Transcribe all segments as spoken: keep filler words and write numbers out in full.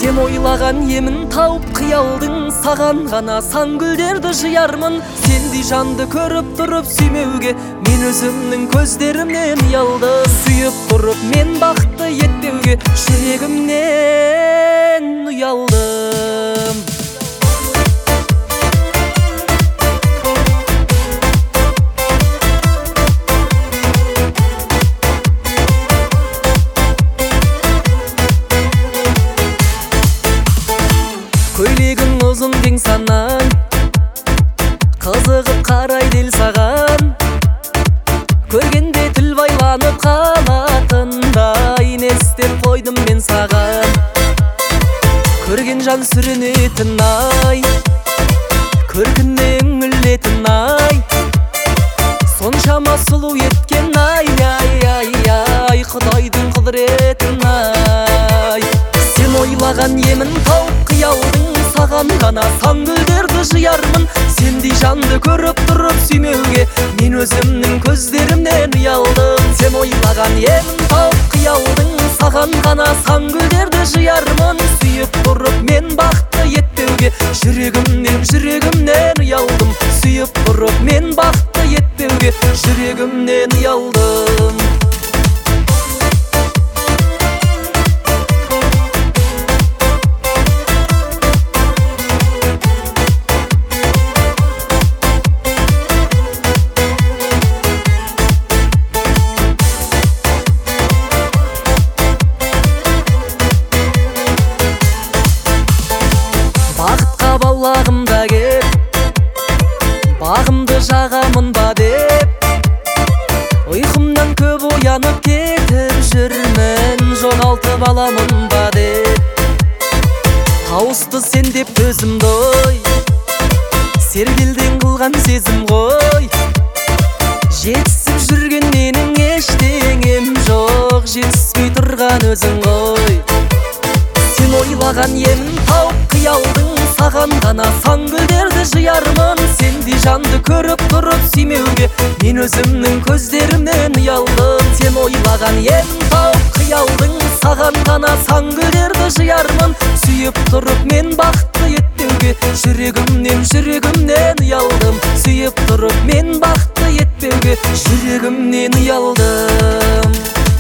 Сен ойлаған емін тауып қиялдың, саған ғана сан гүлдерді жиярмын. Сендей жанды көріп тұрып сүймеуге мен өзімнің көздерімнен ұялдым. Сүйіп тұрып мен бақытты етпеуге жүрегімнен ұялдым. Көйлегің ұзын кең санаң, қызығып қарайды ел саған. Көргенде тіл байланып қалатындай не істеп қойдым мен саған. Көрген жан сүрінетін ай, көркіне үңілетін ай, соншама сұлу еткен ай, ай, ай, ай, Құдайдың құдіретін ай. Сен ойлаған емін тауып қиялдың, саған ғана сан гүлдерді жиярмын. Сендей жанды көріп тұрып сүймеуге мен өзімнің көздерімнен ұялдым. Сен ойлаған емін тауып қиялдың, саған ғана сан гүлдерді жиярмын. Сүйіп тұрып мен бақытты етпеуге жүрегімнен жүрегімнен ұялдым. Сүйіп тұрып мен бақытты етпеуге жүрегімнен ұялдым. Бағымда кеп, бағымды жағамын ба деп, ұйқымнан көп оянып кетіп жүрмін, жоғалтып аламын ба деп. Тауысты сен деп төзімді ой, сергелден қылған сезім ғой. Жетісіп жүрген менің ештеңем жоқ, жетіспей тұрған өзің ғой. Сен ойлаған емін тауып қиялдың, саған ғана сан гүлдерді жиярмын. Сендей жанды көріп тұрып сүймеуге мен өзімнің көздерімнен ұялдым. Сен ойлаған емін тауып қиялдың, саған ғана сан гүлдерді жиярмын. Сүйіп тұрып мен бақытты етпеуге жүрегімнен жүрегімнен ұялдым. Сүйіп тұрып мен бақытты етпеуге жүрегімнен ұялдым.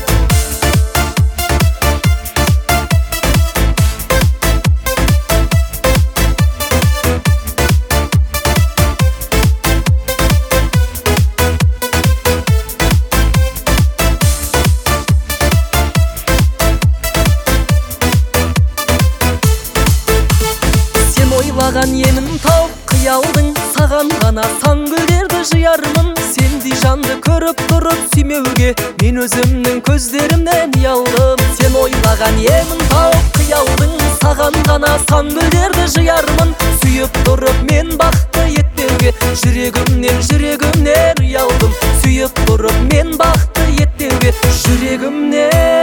Ойлаған емін тауып қиялдың, саған ғана сан гүлдерді жиярмын. Сендей жанды көріп тұрып сүймеуге мен өзімнің көздерімнен ұялдым. Сен ойлаған емін тауып қиялдың, саған ғана сан гүлдерді жиярмын. Сүйіп тұрып мен бақытты етпеуге жүрегімнен жүрегімнен ұялдым. Сүйіп тұрып мен бақытты етпеуге жүрегімнен